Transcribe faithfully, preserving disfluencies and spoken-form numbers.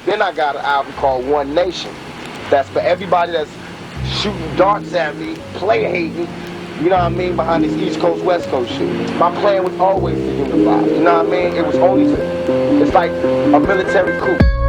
Then I got an album called One Nation. That's for everybody that's shooting darts at me, play hating, you know what I mean, behind this East Coast, West Coast shit. My plan was always to unify, you know what I mean? It was only to, it's like a military coup.